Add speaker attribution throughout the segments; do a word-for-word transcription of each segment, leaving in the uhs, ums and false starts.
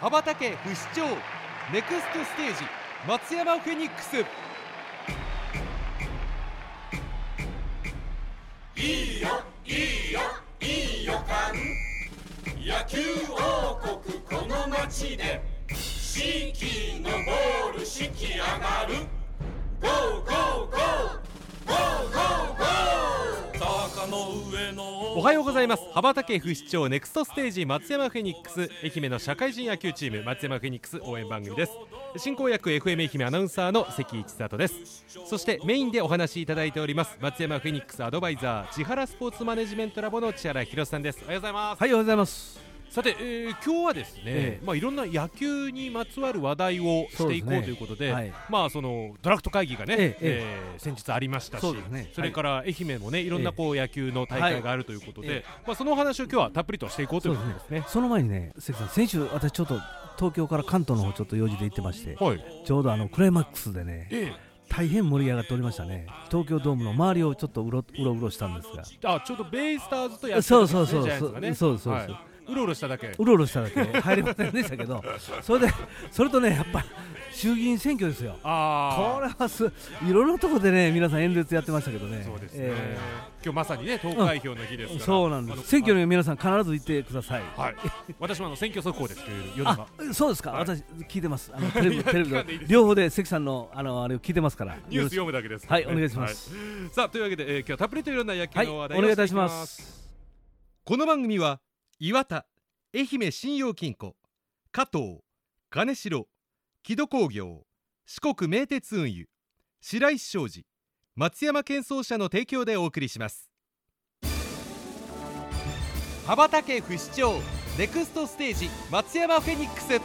Speaker 1: 羽ばたけ不死鳥ネクストステージ松山フェニックス。
Speaker 2: いいよいいよいい予感、野球王国この街で四季のボール四季上がる、ゴーゴーゴーゴーゴーゴー、坂の上の
Speaker 1: おはようございます。羽ばたけ不死鳥ネクストステージ松山フェニックス、愛媛の社会人野球チーム松山フェニックス応援番組です。進行役 エフエム 愛媛アナウンサーの関一里です。そしてメインでお話しいただいております松山フェニックスアドバイザー千原スポーツマネジメントラボの千原博さんです。おはようございます。
Speaker 3: はい、おはようございます。
Speaker 1: さて、えー、今日はですね、ええまあ、いろんな野球にまつわる話題をしていこうということで、
Speaker 3: そうですね、はい、まあ、
Speaker 1: そのドラフト会議がね、えええー、先日ありましたし、
Speaker 3: そうですね、
Speaker 1: それから愛媛もねいろんなこう野球の大会があるということで、ええまあ、そのお話を今日はたっぷりとしていこうということですね。
Speaker 3: そ, その前にね、関さん、先週私ちょっと東京から関東の方ちょっと用事で行ってまして、はい、ちょうどあのクライマックスでね、ええ大変盛り上がっておりましたね。東京ドームの周りをちょっとうろうろうろしたんですが、
Speaker 1: あ、ちょうどベイスターズとやってたんですね。
Speaker 3: そうそうそう
Speaker 1: ジャイアンツがね、
Speaker 3: そうそうそう、はい、
Speaker 1: うろうろしただけ
Speaker 3: うろうろしただけ入りませんでしたけどそれでそれとね、やっぱ衆議院選挙ですよ。あ、これはすいろんなところでね皆さん演説やってましたけどね。
Speaker 1: そうですね、えー、今日まさにね投開票の日ですから、うん、
Speaker 3: そうなんです。選挙に皆さん必ず行ってください。
Speaker 1: はい、私もあの選挙速報ですという夜が、
Speaker 3: そうですか、はい、私聞いてます。あのテレビテレビで両方で関さんのあのあれを聞いてますから、
Speaker 1: ニュース読むだけです、ね、
Speaker 3: はい、お願いします、
Speaker 1: はい、さあというわけで、えー、今日はたっぷりといろんな野球の話題を、
Speaker 3: はい、お願いいたします。
Speaker 1: この番組は岩田、愛媛信用金庫、加藤、金城、木戸工業、四国名鉄運輸、白石商事、松山建装社の提供でお送りします。羽ばたけ不死鳥ネクストステージ松山フェニックス。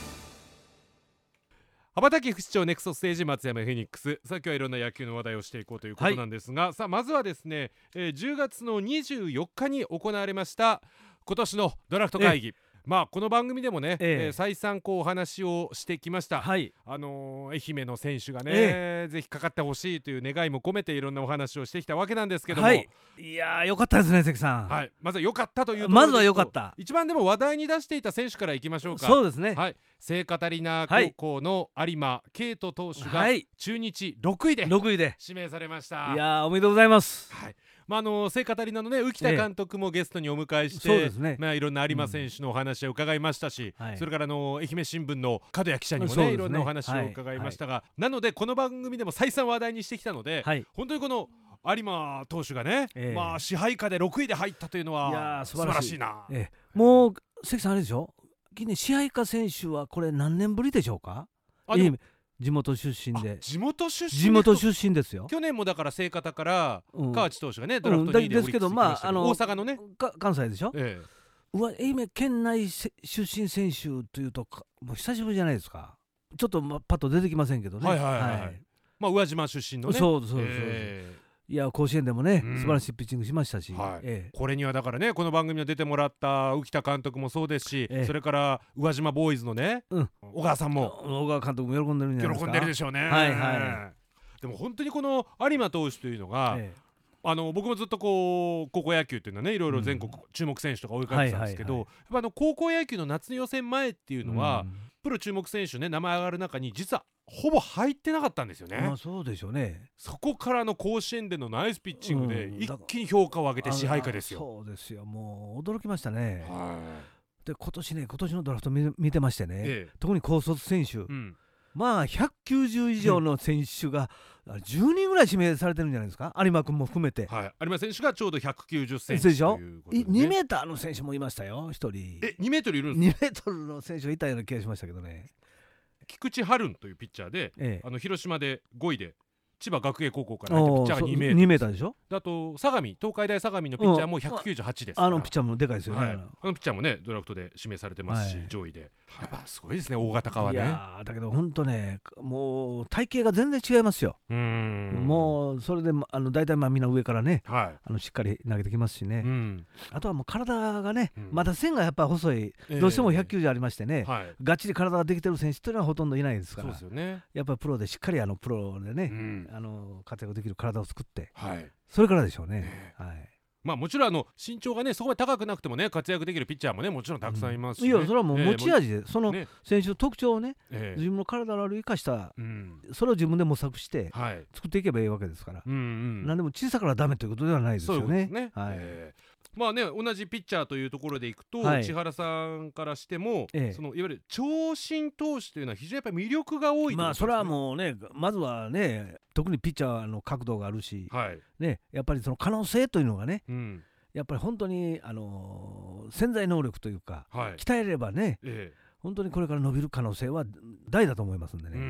Speaker 1: 羽ばたけ不死鳥ネクストステージ松山フェニックス。さあ今日はいろんな野球の話題をしていこうということなんですが、はい、さあまずはですね、えー、じゅうがつのにじゅうよっかに行われました今年のドラフト会議、まあこの番組でもね、えええー、再三こうお話をしてきました、はい、あのー、愛媛の選手がね、ええ、ぜひかかってほしいという願いも込めていろんなお話をしてきたわけなんですけども、はい、
Speaker 3: いやーよかったですね関さん、
Speaker 1: はい、まずは良かったというところで、
Speaker 3: まずは良かった。
Speaker 1: 一番でも話題に出していた選手からいきましょうか。
Speaker 3: そうですね、
Speaker 1: はい、聖カタリナ高校の有馬圭斗投手が中日ろくいで
Speaker 3: ろくいで
Speaker 1: 指名されました。
Speaker 3: いやーおめでとうございます。
Speaker 1: はい、まあ、あの聖カタリナのね浮田監督もゲストにお迎えして、ええ、そうですね、まあ、いろんな有馬選手のお話を伺いましたし、うん、はい、それからあの愛媛新聞の角谷記者にも ね, ねいろんなお話を伺いましたが、はいはい、なのでこの番組でも再三話題にしてきたので、はい、本当にこの有馬投手がね、ええ、まあ、支配下でろくいで入ったというのはいや素晴らしいな、
Speaker 3: ええ、もう関さんあれでしょ、支配下選手はこれ何年ぶりでしょうか。あでも地元出身で
Speaker 1: 地元出身
Speaker 3: 地元出身ですよ。
Speaker 1: 去年もだから聖方から川内投手がね、うん、ドラフトにいでオリックス行きましたけど、大阪のね
Speaker 3: 関西でしょ、ええ、うわ愛媛県内出身選手というともう久しぶりじゃないですか。ちょっと、ま、パッと出てきませんけどね。はいはいはい、はい、まあ、
Speaker 1: 宇和島出身のね、
Speaker 3: そうそうそうそう、えーいや甲子園でもね、うん、素晴らしいピッチングしましたし、はい、ええ、
Speaker 1: これにはだからねこの番組に出てもらった浮田監督もそうですし、ええ、それから宇和島ボーイズのね、うん、小川さんも
Speaker 3: 小川監督も喜んでるんじゃないですか。
Speaker 1: 喜んでるでしょうね、はいはい、でも本当にこの有馬投手というのが、ええ、あの僕もずっとこう高校野球っていうのはねいろいろ全国注目選手とか追いかけてたんですけど、うん、やっぱあの高校野球の夏の予選前っていうのは、うん、プロ注目選手ね名前上がる中に実はほぼ入ってなかったんですよね。
Speaker 3: まあそうでしょうね。
Speaker 1: そこからの甲子園でのナイスピッチングで一気に評価を上げて支配下ですよ、
Speaker 3: うん、そうですよ、もう驚きましたね。はい、で今年ね今年のドラフト 見, 見てましてね、ええ、特に高卒選手、うん、まあひゃくきゅうじゅう以上の選手がじゅうにんぐらい指名されてるんじゃないですか。有馬君も含めて、
Speaker 1: はい、有馬選手がちょうどひゃくきゅうじゅっセンチということで、ね、
Speaker 3: にメーターの選手もいましたよひとり。
Speaker 1: えにメートルいるんですか。
Speaker 3: にメートルの選手がいたような気がしましたけどね。
Speaker 1: 菊池春というピッチャーで、ええ、あの広島でごいで千葉学芸高校から入ったピッチャーがにメートル、
Speaker 3: にメーターでしょ。
Speaker 1: あと相模東海大相模のピッチャーもひゃくきゅうじゅうはちですから、
Speaker 3: あのピッチャーもでかいですよね、はい、
Speaker 1: あのピッチャーもねドラフトで指名されてますし、はい、上位でやっぱすごいですね大型化はね。い
Speaker 3: やだけど本当ねもう体型が全然違いますよ。うーんもうそれであの大体まあみんな上からね、はい、あのしっかり投げてきますしね、うん、あとはもう体がね、うん、まだ線がやっぱり細い、えー、どうしてもひゃくきゅうじゅうありましてね、はい、がっちり体ができてる選手というのはほとんどいないですから。そうですよね、やっぱりプロでしっかりあのプロでね、うん、あの活躍できる体を作って、はい、それからでしょうね、えーはい、
Speaker 1: まあもちろんあの身長がねそこまで高くなくてもね活躍できるピッチャーもねもちろんたくさんいますし、ね、
Speaker 3: うん、いやそれはもう持ち味で、えー、その選手の特徴をね、
Speaker 1: えー、
Speaker 3: 自分の体のある生かした、
Speaker 1: うん、
Speaker 3: それを自分で模索して作っていけばいいわけですから、
Speaker 1: うんうん、
Speaker 3: 何でも小さからダメということではないですよね。
Speaker 1: そういうことですね、
Speaker 3: はい、
Speaker 1: えーまあね、同じピッチャーというところでいくと、はい、千原さんからしても、ええ、そのいわゆる長身投手というのは非常にやっぱり魅力が多い、ね、
Speaker 3: まあそれはもうねまずはね特にピッチャーの角度があるし、はいね、やっぱりその可能性というのがね、うん、やっぱり本当に、あのー、潜在能力というか、はい、鍛えればね、ええ、本当にこれから伸びる可能性は大だと思いますんでね。うん、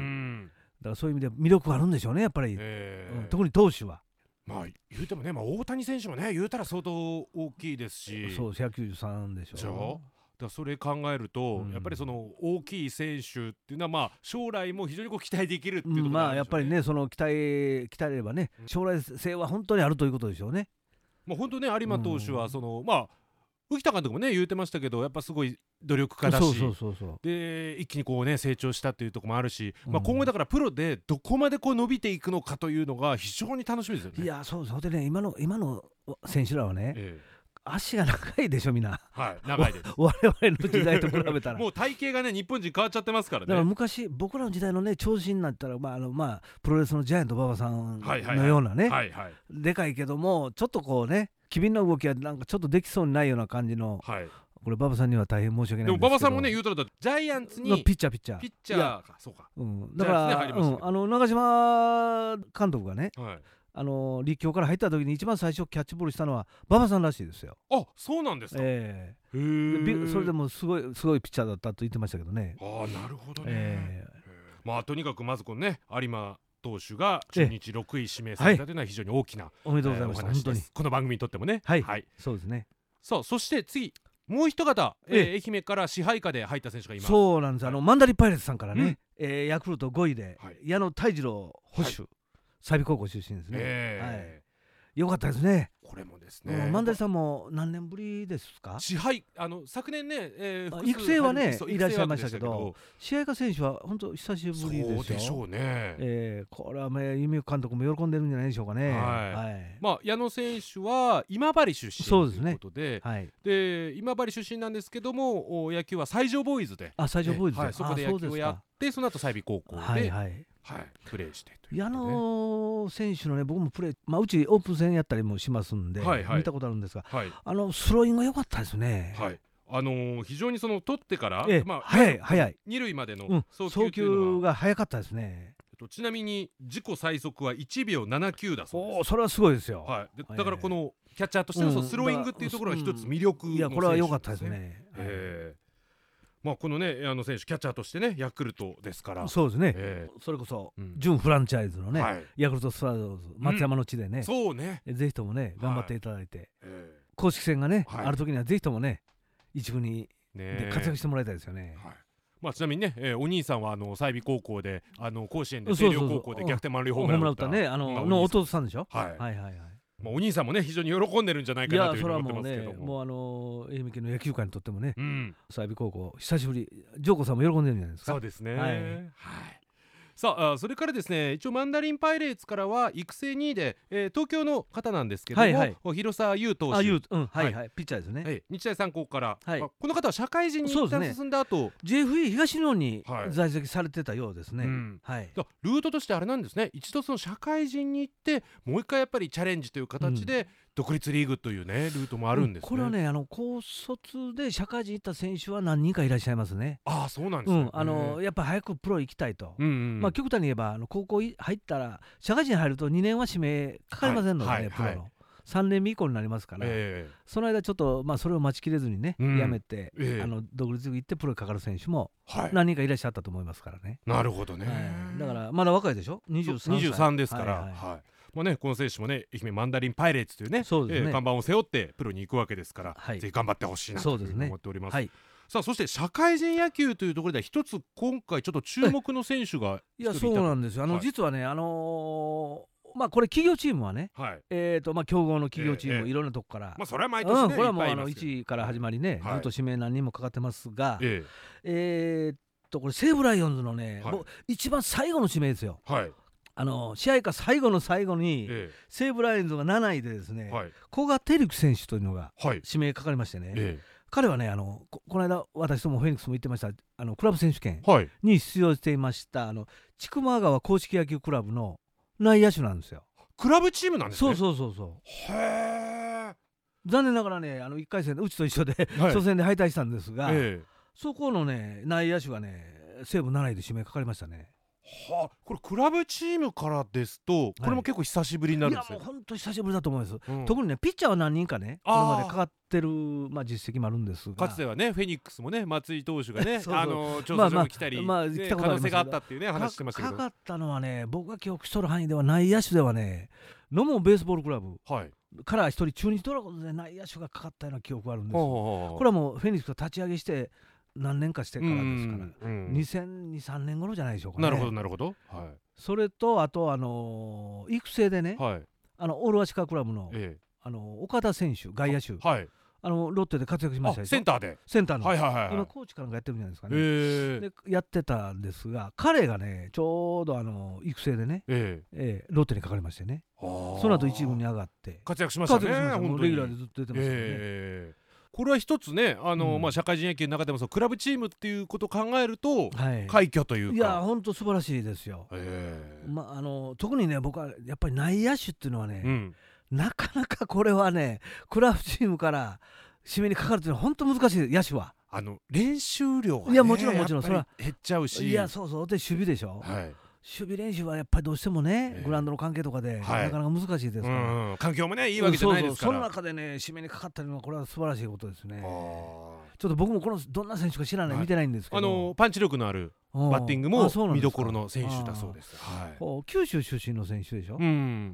Speaker 3: だからそういう意味で魅力があるんでしょうねやっぱり、えーうん、特に投手は。
Speaker 1: まあ言うてもね、まあ、大谷選手もね言うたら相当大きいですし、
Speaker 3: そうひゃくきゅうじゅうさんでしょ。
Speaker 1: でしょ。だからそれ考えると、うん、やっぱりその大きい選手っていうのはまあ将来も非常にこう期待できるっていうところ
Speaker 3: があるんでしょうね。まあやっぱりねその期待鍛えればね将来性は本当にあるということでしょうね。
Speaker 1: まあ本当ね有馬投手はその、うん、まあ浮田監督もね言うてましたけどやっぱすごい努力家だし、そうそうそうそうで一気にこうね成長したっていうところもあるし、うんまあ、今後だからプロでどこまでこう伸びていくのかというのが非常に楽しみですよね。
Speaker 3: いやそうそうでね今の今の選手らはね、ええ、足が長いでしょみんな。
Speaker 1: はい長いです
Speaker 3: 我々の時代と比べたら
Speaker 1: もう体型がね日本人変わっちゃってますからね。
Speaker 3: だから昔僕らの時代のね長身になったら、まああのまあ、プロレスのジャイアント馬場さんのようなね、はいはいはい、でかいけどもちょっとこうね機敏な動きはなんかちょっとできそうにないような感じの、はい、これ馬場さんには大変申し訳ないんですけど、でも
Speaker 1: 馬場さんもね言うとるとジャイアンツに
Speaker 3: のピッチャーピッチャー
Speaker 1: ピッチャーかそうか、
Speaker 3: うん、だから、ねうん、あの長嶋監督がね、はい、あの立教から入った時に一番最初キャッチボールしたのは馬場さんらしいですよ。
Speaker 1: あそうなんですか。えー、
Speaker 3: へそれでもすごいすごいピッチャーだったと言ってましたけどね。
Speaker 1: ああなるほどね、えー、まあとにかくまずこのね有馬投手が中日ろくい指名されたというのは非常に大きな、はい、
Speaker 3: おめでとうございました、えー、本当に
Speaker 1: この番組にとってもね。
Speaker 3: はい、はい、そうですね。
Speaker 1: さあそして次もう一方、えー、愛媛から支配下で入った選手がいます。
Speaker 3: そうなんです、はい、あのマンダリパイレーツさんからね、うんえー、ヤクルトごいで、はい、矢野泰次郎捕手、はい、済美高校出身ですね、えーはい、よかったですね。
Speaker 1: これもですね
Speaker 3: 万代さんも何年ぶりですか。
Speaker 1: 支配あの昨年ね、え
Speaker 3: ー、育成はねいらっしゃいましたけど試合下選手は本当久しぶりですよ。
Speaker 1: そうでしょうね、
Speaker 3: えー、これは夢監督も喜んでるんじゃないでしょうかね。はい
Speaker 1: はい、まあ、矢野選手は今治出身ということで、はい、で今治出身なんですけども野球は西条ボーイズで
Speaker 3: あ西条ボーイズで、
Speaker 1: はい、そこで野球をやってその後済美高校で、はいはいはい、プレーしてという、ね、
Speaker 3: 矢野選手のね僕もプレー、まあ、うちオープン戦やったりもしますんで、はいはい、見たことあるんですが、はい、あのスローイングが良かったですね。はい
Speaker 1: あのー、非常にその取ってから、
Speaker 3: ええまあ、早い早い
Speaker 1: 二塁までの
Speaker 3: 送 球,、うん、送球が早かったですね。
Speaker 1: ちなみに自己最速はいちびょうななきゅうだそうです。
Speaker 3: おそれはすごいですよ、
Speaker 1: はい、でだからこのキャッチャーとしてのスローイングっていうところが一つ魅力の選手ですね、うん、いや
Speaker 3: これは良かったですね、
Speaker 1: えーまあ、このねあの選手キャッチャーとしてねヤクルトですから。
Speaker 3: そうですね、えー、それこそ、うん、準フランチャイズのね、はい、ヤクルトスワローズ松山の地でね、うん、
Speaker 1: そうね
Speaker 3: ぜひともね頑張っていただいて、はいえー、公式戦がね、はい、ある時にはぜひともね一部にで活躍してもらいたいですよね。はい
Speaker 1: まあ、ちなみにね、えー、お兄さんはあの済美高校であの甲子園で星稜高校で逆転満塁ホームラン打った
Speaker 3: ねあのの弟さんでしょ、はい、はいはいはい
Speaker 1: まあ、お兄さんもね非常に喜んでるんじゃないかなというふうに思ってますけども。いやそれはもうね
Speaker 3: もうあの愛媛県の野球界にとってもね済美、うん、高校久しぶりジョーコさんも喜んでるんじゃないですか。
Speaker 1: そうですね、はい、はいさあそれからですね一応マンダリンパイレーツからは育成にいで、えー、東京の方なんですけども、はいはい、広沢優投手
Speaker 3: あ優、うんはいはい、ピッチャーですね、はい、
Speaker 1: 日大三高から、はいまあ、この方は社会人に一旦進んだ後、ね、
Speaker 3: ジェイエフイー 東日本に在籍されてたようですね、はいうんはい、
Speaker 1: ルートとしてあれなんですね一度その社会人に行ってもう一回やっぱりチャレンジという形で、うん独立リーグというねルートもあるんですね。
Speaker 3: これはねあの高卒で社会人行った選手は何人かいらっしゃいますね。
Speaker 1: ああそうなんですね、うん、
Speaker 3: あのやっぱ早くプロ行きたいと、うんうんうんまあ、極端に言えばあの高校入ったら社会人入るとにねんは指名かかりませんので、ねはいはい、プロの、はい、さんねんめ以降になりますから、えー、その間ちょっと、まあ、それを待ちきれずにね、うん、やめて、えー、あの独立リーグ行ってプロにかかる選手も何人かいらっしゃったと思いますからね、
Speaker 1: はい、なるほどね、は
Speaker 3: い、だからまだ若いでしょにじゅうさんさい
Speaker 1: にじゅうさんですから、はいはいはいまあね、この選手もね愛媛マンダリンパイレーツという ね, そうですね、えー、看板を背負ってプロに行くわけですから、はい、ぜひ頑張ってほしいなというふうに思っております。そうですね、はいさあそして社会人野球というところでは一つ今回ちょっと注目の選手が
Speaker 3: いやそうなんですよあの、はい、実はねあのー、まあこれ企業チームはね、はいえーとまあ、強豪の企業チーム、えー、いろんなとこから、
Speaker 1: まあ、それは毎年ね、うん、
Speaker 3: これはもうあのいちいから始まりね、はい、ずっと指名何人もかかってますが、えーえー、とこれ西武ライオンズのね、はい、一番最後の指名ですよ、はいあの試合か最後の最後に、ええ、西武ライオンズがなないでですね、はい、古賀輝樹選手というのが指名かかりましてね、はい、ええ、彼はねあの こ, この間私どもフェニックスも言ってましたあのクラブ選手権に出場していました、はい、あの千曲川公式野球クラブの内野手なんですよ。
Speaker 1: クラブチームなんですね。
Speaker 3: そうそうそうそう。
Speaker 1: へー。
Speaker 3: 残念ながらねあのいっかい戦でうちと一緒で、はい、初戦で敗退したんですが、ええ、そこのね内野手がね西武なないで指名かかりましたね。
Speaker 1: はあ、これクラブチームからですとこれも結構久しぶりになるんですね。
Speaker 3: はい、いやもう本当久しぶりだと思います、うん、特にねピッチャーは何人かねこれまでかかってる、まあ、実績もあるんですが、
Speaker 1: かつてはねフェニックスもね松井投手がねそうそうあの調査場に来たり、まあまあまあ、来たことありますけど可能性があったっていうね話してましたけど、
Speaker 3: かかったのはね僕が記憶しとる範囲では内野手ではね野茂ベースボールクラブ、はい、から一人中日ドラゴンズで内野手がかかったような記憶があるんですよ。これはもうフェニックスが立ち上げして何年かしてからですから、うん、にせんに、さんねん頃じゃないでしょうかね。
Speaker 1: なるほどなるほど、はい、
Speaker 3: それとあとあのー、育成でね、はい、あのオールアシカクラブの、ええ、あの岡田選手外野手、はい、あのロッテで活躍しましたでしょ。
Speaker 1: センターで
Speaker 3: センターの、
Speaker 1: はいはいはいはい、
Speaker 3: 今コーチかなんかやってるんじゃないですかね、えー、でやってたんですが彼がねちょうどあの育成でね、えーえー、ロッテにかかりましてね、その後一軍に上がって
Speaker 1: 活躍しましたね。
Speaker 3: 活躍しました。もうレギュラーでずっと出てますからね、えー
Speaker 1: これは一つねあの、うんまあ、社会人野球の中でもそのクラブチームっていうことを考えると、はい、快挙というか
Speaker 3: いや本当素晴らしいですよ、まあ、あの特にね僕はやっぱり内野手っていうのはね、うん、なかなかこれはねクラブチームから指名にかかるっていうのは本当難しい。野手は
Speaker 1: あの練習量が、ね、
Speaker 3: いやもちろんもちろんそれは
Speaker 1: 減っちゃうし、
Speaker 3: いやそうそうで守備でしょ、はい、守備練習はやっぱりどうしてもね、えー、グラウンドの関係とかで、はい、なかなか難しいですから、
Speaker 1: うん、環境もねいいわけじゃないですから、
Speaker 3: そうそうその中でね指名にかかったのはこれは素晴らしいことですね。ちょっと僕もこのどんな選手か知らない、はい、見てないんですけど、
Speaker 1: あのパンチ力のあるバッティングも見どころの選手だそうです。
Speaker 3: はい、九州出身の選手でしょ、うん、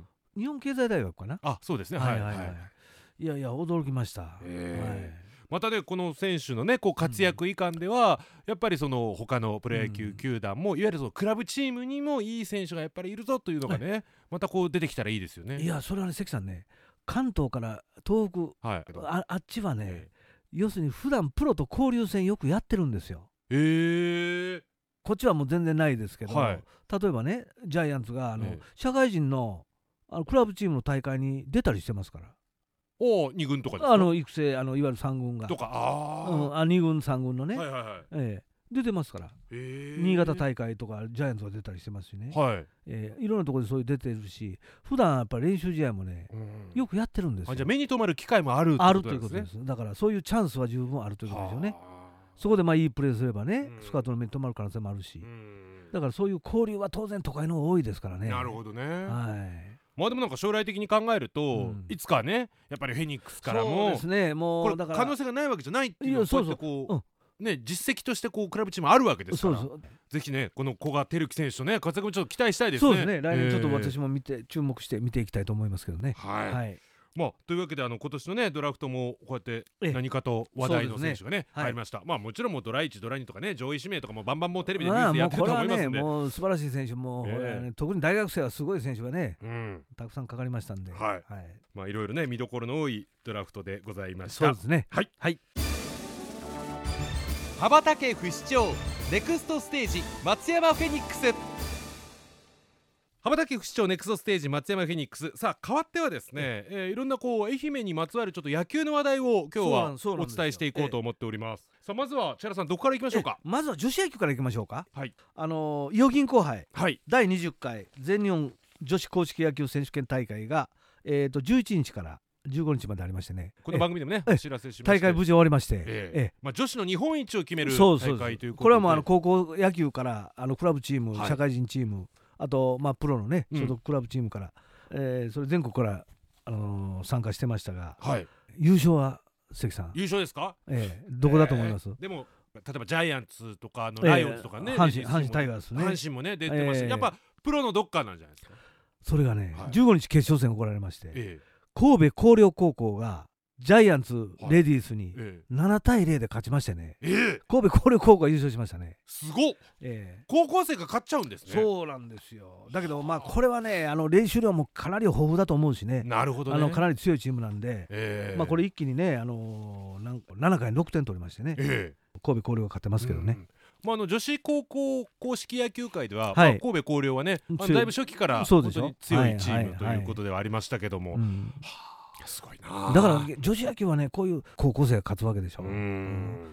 Speaker 3: 日本経済大学かな。
Speaker 1: あそうですね、はいはいはい、はい、
Speaker 3: いやいや驚きました、えーはい、
Speaker 1: またねこの選手のねこう活躍以下では、うん、やっぱりその他のプロ野球球団も、うん、いわゆるそのクラブチームにもいい選手がやっぱりいるぞというのがね、はい、またこう出てきたらいいですよね。
Speaker 3: いやそれはね関さんね関東から東北、はい、あ, あっちはね、えー、要するに普段プロと交流戦よくやってるんですよ。えー、こっちはもう全然ないですけど、はい、例えばねジャイアンツがあの、えー、社会人 の, あのクラブチームの大会に出たりしてますから。
Speaker 1: おに軍とかですか。
Speaker 3: あの育成あのいわゆるさん軍が
Speaker 1: とかあ、
Speaker 3: うん、あに軍さん軍のね、はいはいはいえー、出てますから、えー、新潟大会とかジャイアンツが出たりしてますしね、はいえー、いろんなところでそういう出てるし普段やっぱり練習試合もね、うん、よくやってるんですよ。
Speaker 1: あじゃあ目に留まる機会もある
Speaker 3: あるということです。だからそういうチャンスは十分あるということですよね。そこでまあいいプレーすればね、うん、スカートの目に留まる可能性もあるし、うん、だからそういう交流は当然都会の方が多いですからね。
Speaker 1: なるほどね、
Speaker 3: はい
Speaker 1: まあでもなんか将来的に考えると、うん、いつかねやっぱりフェニックスからも
Speaker 3: そうですねもう
Speaker 1: これだから可能性がないわけじゃないっていうのをこうやってこう、うん、ね実績としてこうクラブチームあるわけですからそうそうぜひねこの古賀輝樹選手とね活躍もちょっと期待したいですね。
Speaker 3: そうですね来年ちょっと私も見て、えー、注目して見ていきたいと思いますけどね。
Speaker 1: はい、はいまあ、というわけであの今年のねドラフトもこうやって何かと話題の選手がね、ね入りました、はい、まあもちろんもうドラいちドラにとかね上位指名とかもバンバンもうテレビでニュースでやってると思いますんで、
Speaker 3: まあ、もうこれはねもう素晴らしい選手も、えーね、特に大学生はすごい選手がね、うん、たくさんかかりましたんで、はいはい
Speaker 1: まあいろいろね見どころの多いドラフトでございました。
Speaker 3: そうですね
Speaker 1: はい、
Speaker 3: はい、
Speaker 4: 羽ばたけ不死鳥ネクストステージ松山フェニックス。
Speaker 1: 羽ばたけ不死鳥ネクストステージ松山フェニックス。さあ変わってはですね、えー、いろんなこう愛媛にまつわるちょっと野球の話題を今日はお伝えしていこうと思っております。さあまずは千原さんどこからいきましょうか。
Speaker 3: まずは女子野球からいきましょうか。はい、あの伊予銀行杯、はい、だいにじゅっかい全日本女子公式野球選手権大会が、えー、とじゅういちにちからじゅうごにちまでありましてね、
Speaker 1: この番組でもねお知らせしまして
Speaker 3: 大会無事終わりまして、えー
Speaker 1: えーまあ、女子の日本一を決める大会ということで、
Speaker 3: これはもうあの高校野球からあのクラブチーム、はい、社会人チームあとまあプロのね所属クラブチームから、うんえー、それ全国から、あのー、参加してましたが、はい、優勝は関さん
Speaker 1: 優勝ですか、
Speaker 3: えー、どこだと思います、えー、
Speaker 1: でも例えばジャイアンツとかのライオンズとかね、えー、
Speaker 3: 阪神阪神タイガースね
Speaker 1: 阪神もね出てました、えー、やっぱプロのどっかなんじゃないですか。
Speaker 3: それがね、はい、じゅうごにち決勝戦行われまして、えー、神戸弘陵高校がジャイアンツレディースにななたいゼロで勝ちましてね、えー、神戸弘陵高校が優勝しましたね。
Speaker 1: すごっ、えー、高校生が勝っちゃうんですね。
Speaker 3: そうなんですよ。だけどまあこれはねあの練習量もかなり豊富だと思うしね。
Speaker 1: なるほどね。
Speaker 3: あのかなり強いチームなんで、えーまあ、これ一気にね、あのー、なんかななかいにろくてん取りましてね、えー、神戸弘陵が勝ってますけどね、うん
Speaker 1: まあ、あの女子高校硬式野球界では、
Speaker 3: はい、
Speaker 1: まあ、神戸弘陵はねあのだいぶ初期から本当に強いチームということではありましたけども、はいはいはいはい、はあ、すごいな。
Speaker 3: だから女子野球はねこういう高校生が勝つわけでしょ。うん、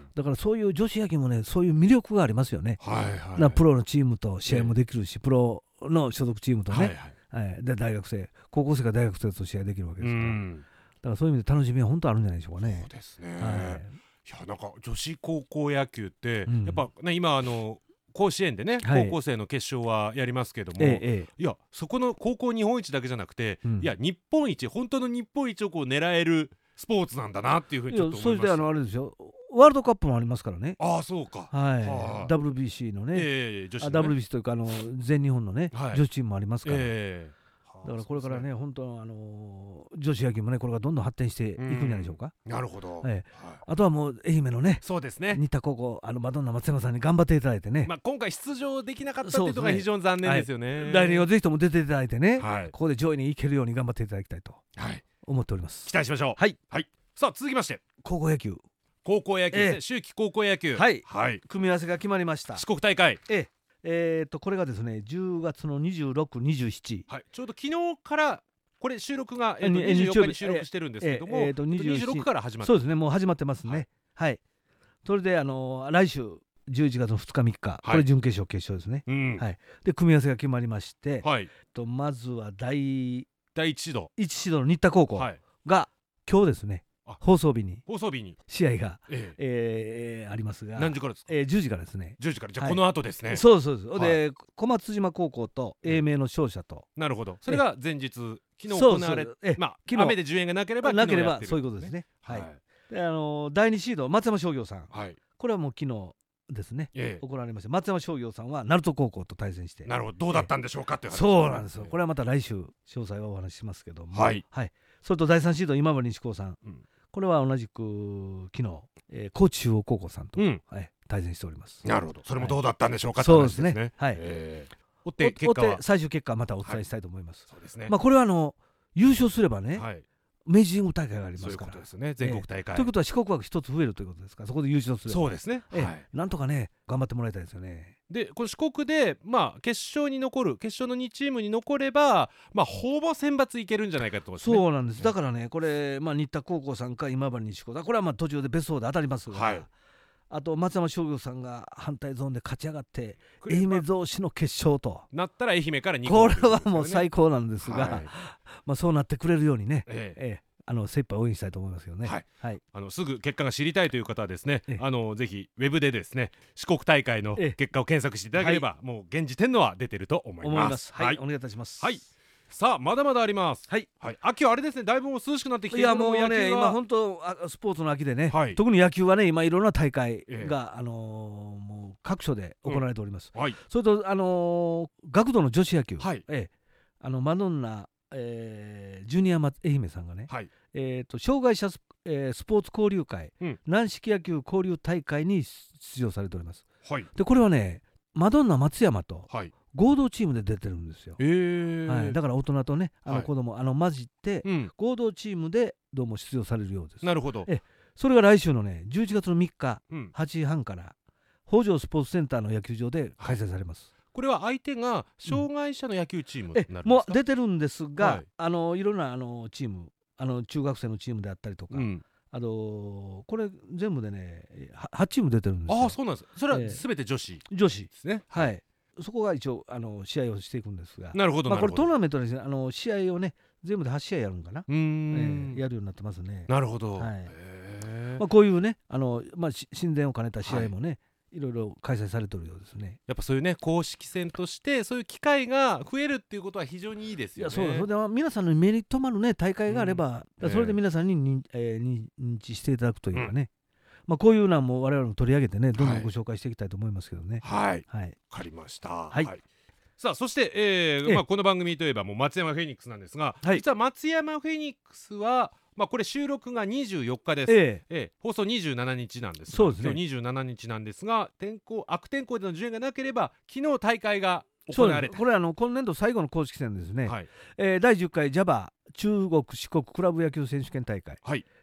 Speaker 3: だからそういう女子野球もねそういう魅力がありますよね、はいはい、なプロのチームと試合もできるし、えー、プロの所属チームとね、はいはいはい、で大学生高校生が大学生と試合できるわけですから、うん、だからそういう意味で楽しみは本当あるんじゃないでしょうかね。
Speaker 1: そうですね、はい、いやなんか女子高校野球って、うん、やっぱね今あの甲子園でね、はい、高校生の決勝はやりますけども、ええ、いやそこの高校日本一だけじゃなくて、うん、いや日本一本当の日本一をこう狙えるスポーツなんだなっていうふうにちょっと思いました。
Speaker 3: それであのあれですよワールドカップもありますからね。
Speaker 1: ああそうか、
Speaker 3: はい、はあ、ダブリュービーシー のね、えー女子のね、ダブリュービーシー というかあの全日本のね、はい、女子チームもありますから、えー、だからこれからね本当あの女子野球もねこれがどんどん発展していくんじゃないでしょうか。
Speaker 1: なるほど、
Speaker 3: はいはい、あとはもう愛媛のね
Speaker 1: そうですね
Speaker 3: 新田高校あのマドンナ松山さんに頑張っていただいてね、
Speaker 1: まあ、今回出場できなかったっていうのが非常に残念ですよね。
Speaker 3: はい、来年はぜひとも出ていただいてね、はい、ここで上位に行けるように頑張っていただきたいと思っております、
Speaker 1: はい、期待しましょう。
Speaker 3: はい、
Speaker 1: はい、さあ続きまして
Speaker 3: 高校野球
Speaker 1: 高校野球ですね、えー、秋季高校野球、
Speaker 3: はい、はい、組み合わせが決まりました。
Speaker 1: 四国大会、
Speaker 3: えーえー、とこれがですねじゅうがつのにじゅうろく、にじゅうしち、
Speaker 1: はい、ちょうど昨日からこれ収録が、えー、とにじゅうよっかに収録してるんですけども、えーえー、とにじゅうろくから始まって
Speaker 3: そうですねもう始まってますね。はい、はい、それで、あのー、来週じゅういちがつのふつかみっか、はい、これ準決勝決勝ですね、うんはい、で組み合わせが決まりまして、はい、とまずは第
Speaker 1: 第一シード
Speaker 3: 一シードの新田高校が、はい、今日ですね放送日に
Speaker 1: 放送日に
Speaker 3: 試合が、えええー、ありますが
Speaker 1: 何時からですか。
Speaker 3: えー、じゅうじからですね。
Speaker 1: じゅうじからじゃあこの後ですね、はい、
Speaker 3: そうそうです、はい、で小松島高校と英明の勝者と、
Speaker 1: うん、なるほどそれが前日昨日行われてまあ昨日雨で順延がなければ
Speaker 3: なければそういうことですね。はい、はい、であのー、だいにシード松山商業さん、はい、これはもう昨日ですね、ええ、行われました。松山商業さんは鳴門高校と対戦して、
Speaker 1: なるほどどうだったんでしょうかっていう話、
Speaker 3: そうなんですよ。これはまた来週詳細はお話ししますけども、はい、はい、それとだいさんシード今治西高さん、うん、これは同じく昨日、えー、高知中央高校さんと、うんはい、対戦しております。
Speaker 1: なるほどそれもどうだったんでしょうか、はい、
Speaker 3: そうですね、はい、えー、
Speaker 1: 追って結果は
Speaker 3: 最終結果はまたお伝えしたいと思います。
Speaker 1: はい、そうですね、
Speaker 3: まあ、これはあの優勝すればね、はい、明治神宮大会がありますから、そういうことです
Speaker 1: ね、全国大会、
Speaker 3: えー、ということは四国枠一つ増えるということですから、そこで優勝する。
Speaker 1: そうですね、
Speaker 3: えーはい、なんとかね頑張ってもらいたいですよね。
Speaker 1: でこの四国で、まあ、決勝に残る決勝のにチームに残れば、まあ、ほぼ選抜いけるんじゃないかと思います、ね、
Speaker 3: そうなんです。だからねこれ、まあ、新田高校さんか今治西高だこれはまあ途中で別荘で当たりますが、はい、あと松山商業さんが反対ゾーンで勝ち上がって愛媛同士の決勝と
Speaker 1: なったら愛媛からに
Speaker 3: これはもう最高なんですが、はい、まあそうなってくれるようにね、ええええあの精一杯応援したいと思いますよね。はいはい、あ
Speaker 1: のすぐ結果が知りたいという方はですね、あのぜひウェブでですね四国大会の結果を検索していただければ、はい、もう現時点のは出てると思います。思います。
Speaker 3: はい、はい、お願いいたします。
Speaker 1: はい、さあまだまだあります。はい、はい、秋はあれですねだいぶもう涼しくなってきてい
Speaker 3: る。いやもうね今本当スポーツの秋でね、はい、特に野球はね今いろんな大会が、えー、あのー、もう各所で行われております。うんはい、それとあのー、学童の女子野球、はいえー、あのマドンナ、えー、ジュニア愛媛さんがね、はいえー、と障害者ス、えー、スポーツ交流会、うん、軟式野球交流大会に出場されております。はい、でこれはねマドンナ松山と合同チームで出てるんですよ。はいはい、だから大人とねあの子供、はい、あの混じって、うん、合同チームでどうも出場されるようです。
Speaker 1: なるほど。
Speaker 3: えそれが来週のねじゅういちがつのみっか、うん、はちじはんから北条スポーツセンターの野球場で開催されます。
Speaker 1: これは相手が障害者の野球チームになるんですか。
Speaker 3: もう出てるんですが、はい、あのいろんなあのチームあの中学生のチームであったりとか、うん、あのこれ全部でねはちチーム出てるんですよ。
Speaker 1: ああそうなんです。それは全て女子、
Speaker 3: えー、女子ですね。はい、そこが一応あの試合をしていくんですが、
Speaker 1: なるほど、
Speaker 3: まあ、これトーナメントですね。あの試合をね全部ではち試合やるのかな、うーん、えー、やるようになってますね。
Speaker 1: なるほど、
Speaker 3: はい、まあ、こういうねあの、まあ、親善を兼ねた試合もね、はいいろいろ開催されてるようですね。
Speaker 1: やっぱそういうね公式戦としてそういう機会が増えるっていうことは非常にいいですよね。
Speaker 3: いやそうそれで皆さんの目に留まるね大会があれば、うん、それで皆さんに認、えー、認知していただくというかね、うんまあ、こういうのも我々も取り上げてねどんどんご紹介していきたいと思いますけどね。
Speaker 1: はい、はい、分かりました。はい、はい、さあそして、えーまあ、この番組といえばもう松山フェニックスなんですが、はい、実は松山フェニックスはまあ、これ収録がにじゅうよっかです、ええええ、放送にじゅうしちにちなんですが、そうですね、今日にじゅうしちにちなんですが天候悪天候での順延がなければ昨日大会が行われた。
Speaker 3: これはあの今年度最後の公式戦ですね、はいえー、だいじゅっかいジャバ中国四国クラブ野球選手権大会、はい、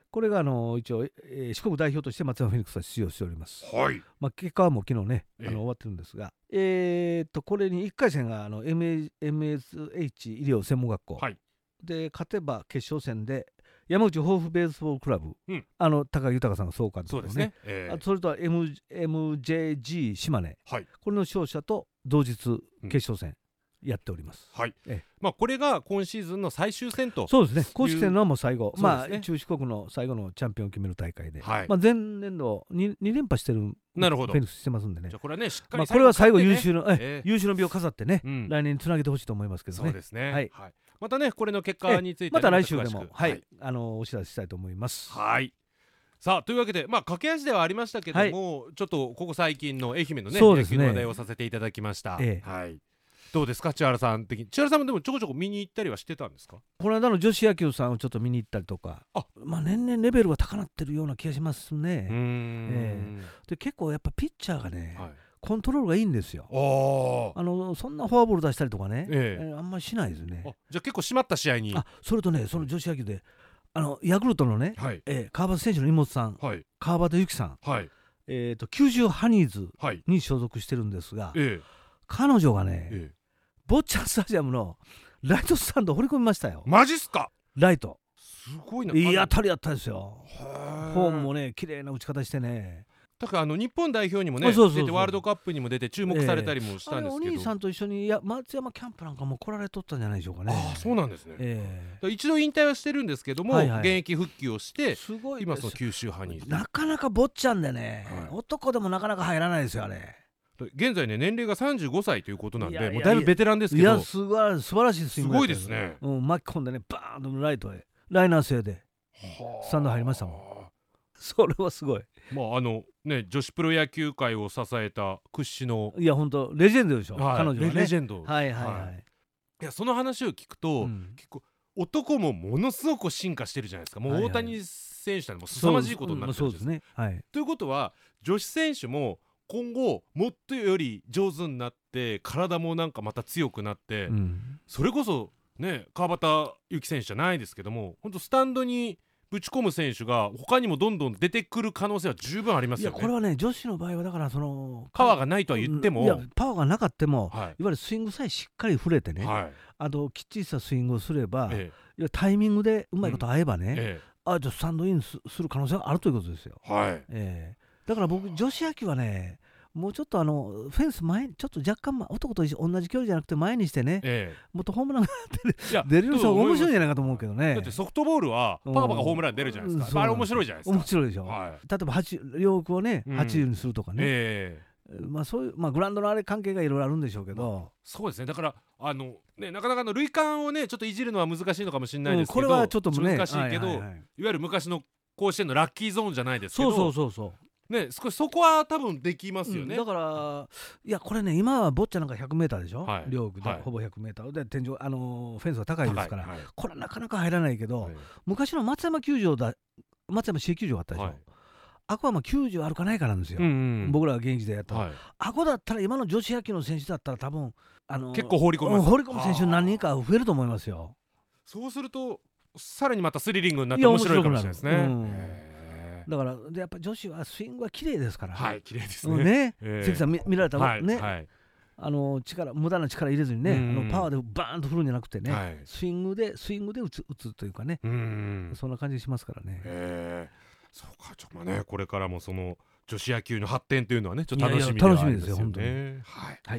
Speaker 3: これがあの一応、えー、四国代表として松山フェニックスは出場しております。
Speaker 1: はい。
Speaker 3: まあ、結果はもう昨日ねあの、えー、終わってるんですが、えー、っとこれにいっかい戦があの エムエスエイチ 医療専門学校、
Speaker 1: はい、で
Speaker 3: 勝てば決勝戦で山口ホーフベースボールクラブ、うん、あの高木豊さんが総監督のね、そうですね、えー、あそれとは M エムジェージー 島根、はい、これの勝者と同日決勝戦やっております、
Speaker 1: うん、はい、ええ、まあ、これが今シーズンの最終戦と。
Speaker 3: そうですね、公式戦のもう最後、まあ、中四国の最後のチャンピオンを決める大会で、はい、まあ、前年度 2, 2連覇してる
Speaker 1: なるほど
Speaker 3: フェニックスしてますんでね。
Speaker 1: じゃあこれはねしっかり、
Speaker 3: まあ、これは最後優秀の、
Speaker 1: え
Speaker 3: え優秀の美を飾ってね、うん、来年につなげてほしいと思いますけどね。
Speaker 1: そうですね、
Speaker 3: はい
Speaker 1: はい、またねこれの結果について
Speaker 3: また来週でも、はい、あのお知らせしたいと思います。
Speaker 1: はい、さあというわけで、まあ、駆け足ではありましたけども、はい、ちょっとここ最近の愛媛のね、野球の話題をさせていただきました、ええ、はい、どうですか千原さん的に。千原さんもでもちょこちょこ見に行ったりはしてたんですか？
Speaker 3: この間の女子野球さんをちょっと見に行ったりとか、あ、まあ、年々レベルが高なってるような気がしますね。うーん、えー、で結構やっぱピッチャーがね、はい、コントロールがいいんですよ。あのそんなフォアボール出したりとかね、えええー、あんまりしないですね。
Speaker 1: あ、じゃあ結構締まった試合に。
Speaker 3: あ、それとね、その女子野球であのヤクルトのね、はい、えー、川端選手の妹さん、はい、川端由紀さん、はい、えー、と九州ハニーズに所属してるんですが、はい、ええ、彼女がね、ええ、坊ちゃんスタジアムのライトスタンド掘り込みましたよ。
Speaker 1: マジっすか？
Speaker 3: ライト
Speaker 1: すごいな。
Speaker 3: いい当たりやったですよ。フォームもね綺麗な打ち方してね。
Speaker 1: だからあの日本代表にもね出てワールドカップにも出て注目されたりもしたんですけど、
Speaker 3: えー、お兄さんと一緒にや松山キャンプなんかも来られとったんじゃないでしょうかね。
Speaker 1: ああ、そうなんですね、えー、一度引退はしてるんですけども、はいはい、現役復帰をしてすごい今その九州ハニーズ
Speaker 3: なかなか坊ちゃんでね、はい、男でもなかなか入らないですよあれ。
Speaker 1: 現在ね年齢がさんじゅうごさいということなんで、いやいやいや、もうだいぶベテランですけど、
Speaker 3: いやすごい素晴らしいスイング
Speaker 1: すごいですね、
Speaker 3: うん、巻き込んでねバーンとライトへライナー性でスタンド入りましたもん。それはすごい。
Speaker 1: まああのね女子プロ野球界を支えた屈指の、
Speaker 3: いや本当レジェンドでしょ、はい、彼女はね
Speaker 1: レジェンド、
Speaker 3: はいはいはい、はい、
Speaker 1: いやその話を聞くと、うん、結構男もものすごく進化してるじゃないですか。もう大谷選手はもう凄まじいことになってるんです、
Speaker 3: そうですね、はい、
Speaker 1: ということは女子選手も今後もっとより上手になって体もなんかまた強くなって、うん、それこそね川端由紀選手じゃないですけども本当スタンドにぶち込む選手が他にもどんどん出てくる可能性は十分ありますよね。
Speaker 3: いやこれはね女子の場合はだからその
Speaker 1: パワーがないとは言っても、
Speaker 3: いやパワーがなかっても、はい、いわゆるスイングさえしっかり振れてね、はい、あときっちりしたスイングをすれば、ええ、いやタイミングでうまいこと合えばね、うん、ええ、あじゃあスタンドイン す, する可能性があるということですよ、はい、ええ、だから僕女子野球はねもうちょっとあのフェンス前ちょっと若干男と同じ距離じゃなくて前にしてね、ええ、もっとホームランが出る人が面白いんじゃないかと思うけどね。
Speaker 1: だってソフトボールはパカパカホームラン出るじゃないですか、うん、あれ面白いじゃないですか。
Speaker 3: 面白いでしょ、はい、例えば両翼をね、うん、はちじゅうにするとかね、ええ、まあそういう、まあ、グラウンドのあれ関係がいろいろあるんでしょうけど、まあ、
Speaker 1: そうですね。だからあの、ね、なかなかの塁間をねちょっといじるのは難しいのかもしれないですけど、
Speaker 3: うん、これはちょっと、ね、
Speaker 1: 難しいけど、はいはいはい、いわゆる昔の甲子園のラッキーゾーンじゃないですけど、
Speaker 3: そうそうそうそう
Speaker 1: ね、少しそこは多分できますよね、
Speaker 3: うん、だからいやこれね今はボッチャなんか ひゃくメーター でしょ、はい、両国で、はい、ほぼ ひゃくメーター で天井、あのー、フェンスが高いですから、はい、これはなかなか入らないけど、はい、昔の松山球場だ松山市営球場があったでしょ、はい、あこはまあきゅうじゅうあるかないかなんですよ、うんうん、僕らが現役でやったら、はい、あこだったら今の女子野球の選手だったら多分、あのー、
Speaker 1: 結構放り込む
Speaker 3: 放り込む選手何人か増えると思いますよ。
Speaker 1: そうするとさらにまたスリリングになって面白いかもしれないですね。
Speaker 3: だからでやっぱ女子はスイングは綺麗ですから、
Speaker 1: はい綺麗ですね、
Speaker 3: ね、えー、関さん 見, 見られたもんね、はいはい、あの力無駄な力入れずにね、あのパワーでバーンと振るんじゃなくてね、はい、スイングでスイングで打つ打つというかね、うんそんな感じしますからね。
Speaker 1: えー、そうかちょっとねこれからもその女子野球の発展というのはねちょっと楽しみではありますよね。いやいや楽しみですよ本当に、はい、はい、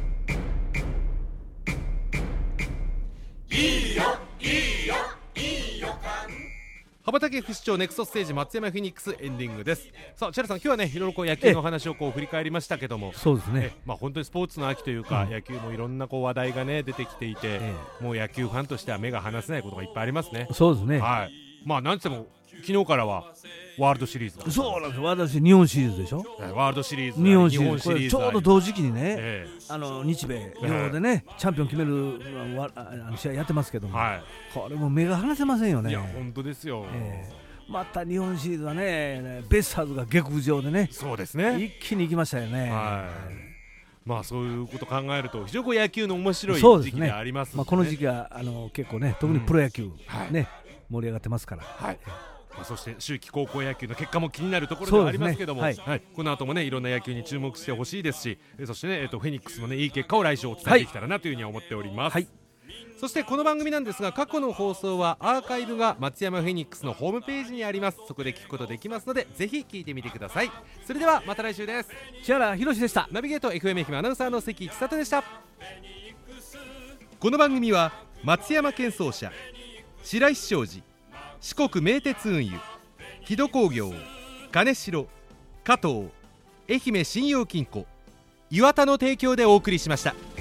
Speaker 2: いいよいいよいいよか
Speaker 1: 羽ばたけ不死鳥ネクストステージ松山フェニックスエンディングです。さあ千原さん今日はねいろいろこう野球の話をこう振り返りましたけども、
Speaker 3: そうですね、
Speaker 1: まあ本当にスポーツの秋というか、うん、野球もいろんなこう話題がね出てきていて、ええ、もう野球ファンとしては目が離せないことがいっぱいありますね。
Speaker 3: そうですね、
Speaker 1: はい、まあなんても昨日からはワールドシリーズが
Speaker 3: そうなんですよ。私日本シリーズでしょ、
Speaker 1: ワールドシリーズ
Speaker 3: 日本シリーズ、これちょうど同時期にね、えー、あの日米両でね、えー、チャンピオン決めるあの試合やってますけども、はい、これも目が離せませんよね。
Speaker 1: いや本当ですよ、え
Speaker 3: ー、また日本シリーズはねベイスターズが下克上でね、
Speaker 1: そうですね
Speaker 3: 一気に行きましたよね、
Speaker 1: はい、まあそういうこと考えると非常に野球の面白い時期でありますので、ね、
Speaker 3: まあ、この時期はあの結構ね特にプロ野球、うん、ね、はい、盛り上がってますから、はい、
Speaker 1: まあ、そして秋季高校野球の結果も気になるところではありますけども、ねはいはい、この後もねいろんな野球に注目してほしいですし、そしてね、えー、とフェニックスのねいい結果を来週お伝えできたらなというふうには思っております、はい。そしてこの番組なんですが、過去の放送はアーカイブが松山フェニックスのホームページにあります。そこで聞くことできますので、ぜひ聞いてみてください。それではまた来週です。
Speaker 3: 千原博でした。
Speaker 1: ナビゲート エフエム 愛媛アナウンサーの関千里でした。この番組は松山建装車、白石商事、四国名鉄運輸、木戸工業、金城、加藤、愛媛信用金庫、岩田の提供でお送りしました。